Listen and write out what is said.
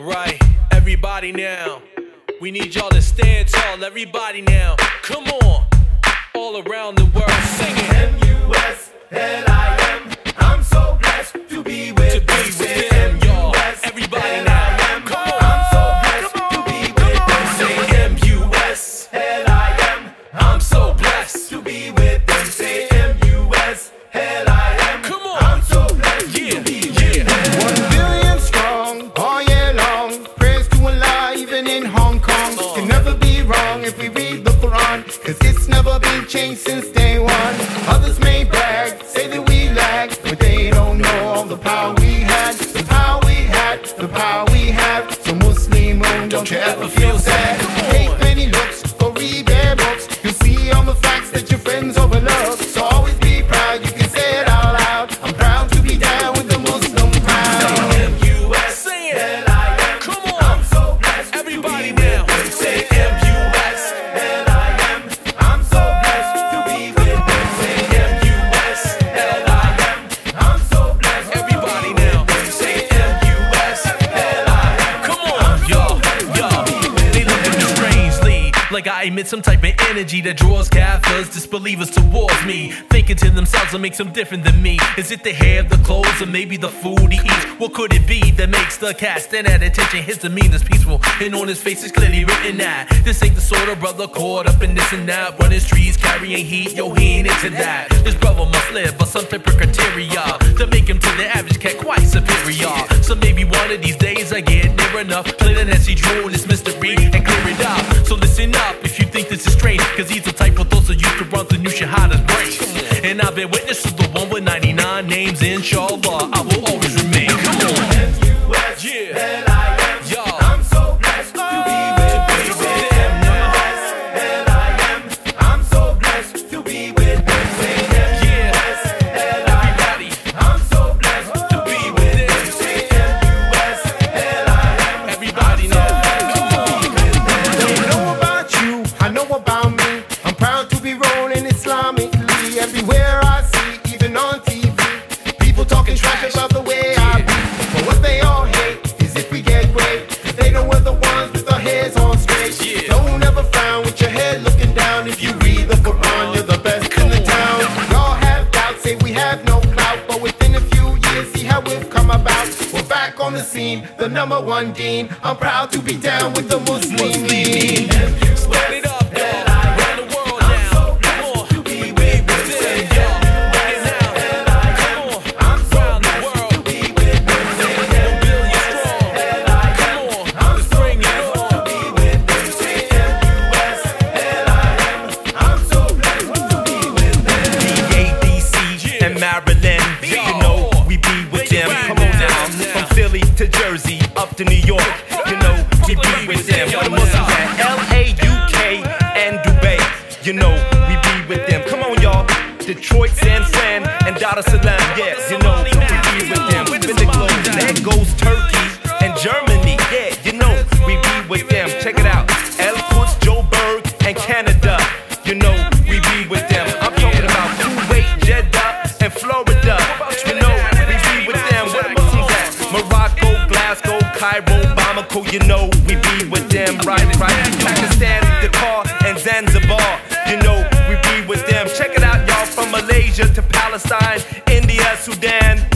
Alright, everybody now. We need y'all to stand tall, everybody now. Come on, all around the world singing. M-U-S-L-I-M. I'm so blessed to be with them, y'all. Everybody now. Come on. I'm so blessed to be with them. Say M-U-S-L-I-M. I'm so blessed to be with them. Say M-U-S-L-I-M. Come on. I'm so blessed to be with them. 1 billion strong, all year long. Praise to Allah, even in Hong Kong. Can never be wrong if we read the Quran, cause it's never been changed since day one. Others may brag, say that we lag, but they don't know all the power we had. The power we had, the power we have. So Muslim, don't you ever feel sad. Take many looks, go read their books. You'll see all the facts that your friends overlook. So always be proud, you can say it out loud. I'm proud to be down with the Muslim crowd. M-U-S-L-I-M. Come on. I'm so blessed Everybody to be now. with them. Say M-U-S-L-I-M. I'm so blessed to be with them. Say M-U-S-L-I-M. I'm so blessed to Everybody be now. with them. Say M-U-S-L-I-M. Come on, y'all. They looking strangely, like I emit some type of energy that draws kafirs, disbelievers towards me, thinking to themselves what makes them different than me. Is it the hair, the clothes, or maybe the food he eats? What could it be that makes the cat stand at attention? His demeanor's peaceful, and on his face is clearly written that this ain't the sort of brother caught up in this and that, running streets, carrying heat. Yo, he ain't into that. This brother must live by some type of criteria to make him to the average cat quite superior. So maybe one of these days I get near enough, play the Nessie Drew in this mystery and clear it up. So listen up if you think this is strange, cause he's the type of thoughts that used to run through new Shahada's brain. And I've been witness to the one with 99 names. Inshallah, I will always remain. Come on. M-U-S-L-I-M. Y'all. I'm so blessed to be with them. Say M-U-S-L-I-M. I'm so blessed to be with them. Say M-U-S-L-I-M. I'm so blessed to be with them. Say M-U-S-L-I-M. Everybody now. Don't know about you, I know about me. I'm proud to be rolling Islamically. Everywhere I see, even on TV, people talking trash about the way I be. But what they all hate is if we get great, cause they know we're the ones with our heads on straight. Don't ever frown with your head looking down. If you read the Quran, you're the best in the town. Y'all have doubts, say we have no clout, but within a few years, see how we've come about. We're back on the scene, the #1 dean. I'm proud to be down with the Muslim League. Stand it up, y'all. Around the world now. Come on. to be with them. Say M-U-S-L-I-M. I'm so blessed to be with them. Say M-U-S-L-I-M. I'm so blessed to be with them. Say M-U-S-L-I-M. I'm so blessed to be with them. D.A.D.C. and Maryland, you know we be with them. Come on now, from Philly to Jersey, up to New York, you know we be with them. For the Muslims at L.A., UK, and Dubai, you know we be with them. Come on y'all, Detroit, San Fran, and Dar es Salaam, yeah, you know we be with them. Spin the globe, there goes Turkey and Germany, yeah, you know we be with them. Check it out, El Quds, Joburg, and Canada, you know we be with them. I'm talking about Kuwait, Jeddah, and Florida, you know we be with them. Where the Muslims at? Morocco, Glasgow, Cairo, Bamako, you know we be with them. Right, Pakistan, Dakar, and Zanzibar, you know we be with them. Check it out, y'all, from Malaysia to Palestine, India, Sudan,